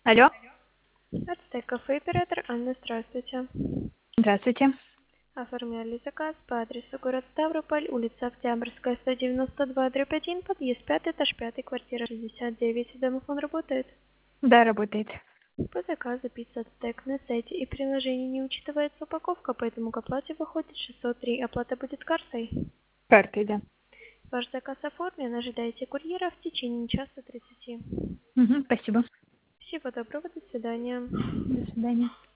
Алло, Ацтек кафе, оператор Анна, здравствуйте. здравствуйте. Оформляли заказ по адресу город Ставрополь, улица Октябрьская, 192/1, подъезд 5, этаж 5, квартира 69. Домофон работает. Да, работает. По заказу пицца Ацтек на сайте и приложении не учитывается упаковка, поэтому к оплате выходит 603. Оплата будет картой. Картой, да. Ваш заказ оформлен, ожидайте курьера в течение часа 30. Спасибо. Всего доброго, до свидания. До свидания.